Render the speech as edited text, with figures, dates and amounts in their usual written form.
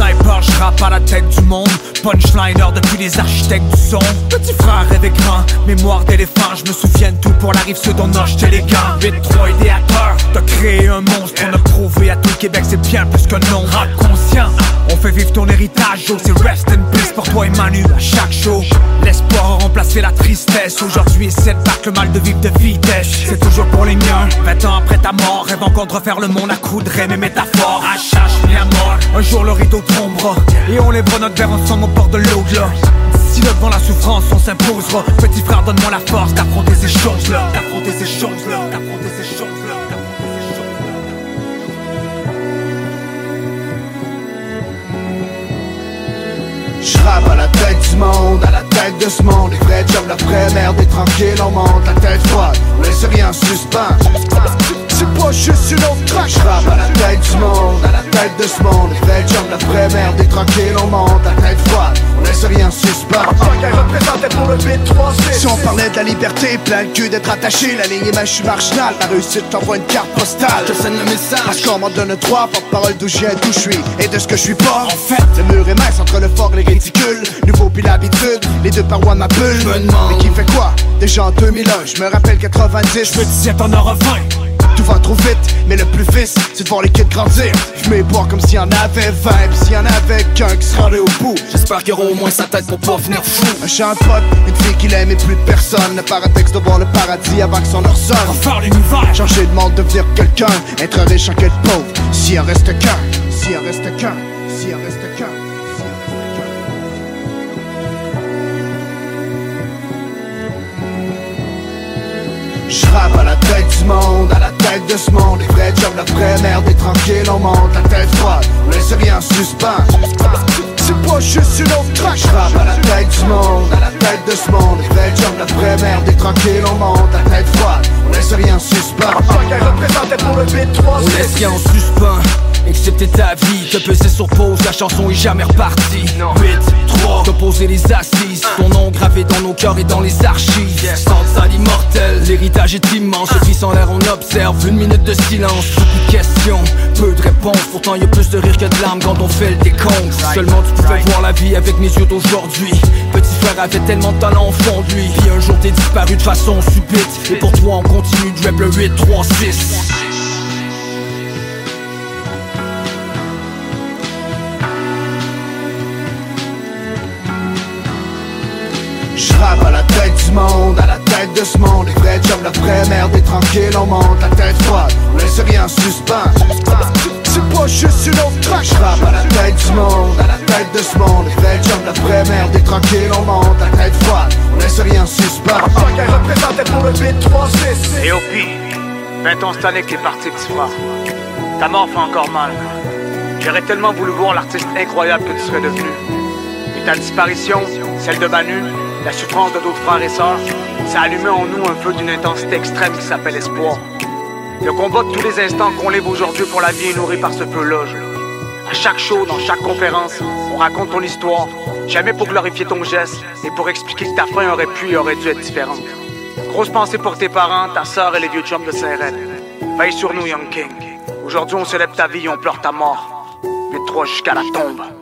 sniper, je rappe à la tête du monde. Punchliner depuis les architectes du son. Petit frère rêve grand, mémoire d'éléphant. Je me souviens de tout pour la rive sud, on a jeté les gants. V3 idéateur, t'as créé un monstre. On a prouvé à tout le Québec c'est bien plus qu'un nom. Rap conscient, on fait vivre ton héritage. Oh, c'est rest in peace pour toi et Manu à chaque show. L'espoir a remplacé la tristesse. Aujourd'hui c'est le mal de vivre de vitesse. C'est toujours pour les miens. 20 ans après ta mort, rêve encore de refaire le monde à coups de rêves et métaphores. HH mis à mort, un jour le rideau tombera et on lèvera notre verre ensemble au bord de l'au-delà. Si devant la souffrance on s'imposera, petit frère donne-moi la force d'affronter ces choses-là. D'affronter ces choses-là, d'affronter ces choses-là, d'affronter ces choses-là. J'rappe à la tête du monde, à la tête de ce monde. Les vrais jobs, la vraie merde est tranquille, on monte la tête froide, on laisse rien en suspens. C'est pas juste une autre track. J'rappe à la tête du monde, à la tête de ce monde. Les vrais jobs, la vraie merde est tranquille, on monte la tête froide, on laisse rien en suspens. Elle représentait pour le beat 3-6. Si on parlait de la liberté, plein le cul d'être attaché. La ligne image, je suis marginal, la réussite t'envoie une carte postale. Je sène le message, parce qu'on m'en donne 3, porte-parole d'où je viens, d'où je suis et de ce que je suis pas. En fait, le mur est mince entre le fort et les ridicules. Nouveau puis l'habitude, les deux parois de ma bulle. Je me demande, mais qui fait quoi? Déjà en 2001, je me rappelle 90. Je me disais t'en auras 20. Tout va trop vite, mais le plus vice, c'est de voir les kids grandir. Je mets boire comme s'il y en avait 20, pis s'il y en avait qu'un qui se rendait au bout. J'espère qu'il y aura au moins sa tête pour pas venir fou. Un chant de pote, une fille qu'il aime et plus de personne. Le paratexte de voir le paradis avant que son heure sonne. Refaire l'univers, changer de monde, devenir quelqu'un. Être riche en quête pauvre, s'il en reste qu'un. S'il en reste qu'un, s'il en reste qu'un. J'rappe à la tête du monde, à la tête de ce monde. Les vrais jobs, la vraie merde est tranquille, on monte la tête froide, on laisse rien en suspens. C'est pas juste une autre track. J'rappe à la tête du monde, à la tête de ce monde. Les vrais jobs, la vraie merde est tranquille, on monte la tête froide, on laisse rien en suspens. Elle représentait pour le beat 3-6. On laisse rien en suspens, excepté ta vie. Te peser sur pause, la chanson est jamais repartie. 8-3, t'as posé les assises. Ton nom gravé dans nos cœurs et dans les archives. Sans à l'immortel, l'héritage est immense. Le fils en l'air, on observe, une minute de silence. Beaucoup de questions, peu de réponses. Pourtant y'a plus de rire que de larmes quand on fait le décompte. Seulement tu pouvais voir la vie avec mes yeux d'aujourd'hui. Petit frère avait tellement de talent au fond de lui. Puis un jour t'es disparu de façon subite. Et pour toi on continue de rap le 8-3-6. J'rappe à la tête du monde, à la tête de ce monde. Les vrais jobs, la vraie merde est tranquille, on monte la tête froide, on laisse rien en suspens. C'est pas juste une autre track. J'rappe à la tête du monde, à la tête de ce monde. Les vrais jobs, la vraie merde est tranquille, on monte la tête froide, on laisse rien en suspens. Elle représentait pour le beat 3-6. Et au pire, 20 ans cette année que t'es parti, petit frère. Ta mort fait encore mal. J'aurais tellement voulu voir l'artiste incroyable que tu serais devenu. Et ta disparition, celle de Manu, la souffrance de d'autres frères et sœurs, ça a allumé en nous un feu d'une intensité extrême qui s'appelle espoir. Le combat de tous les instants qu'on livre aujourd'hui pour la vie est nourri par ce feu-là. À chaque show, dans chaque conférence, on raconte ton histoire, jamais pour glorifier ton geste, mais pour expliquer que ta fin aurait pu et aurait dû être différente. Grosse pensée pour tes parents, ta sœur et les vieux chums de Saint-Red. Veille sur nous, Young King. Aujourd'hui, on célèbre ta vie et on pleure ta mort. 8-3 jusqu'à la tombe.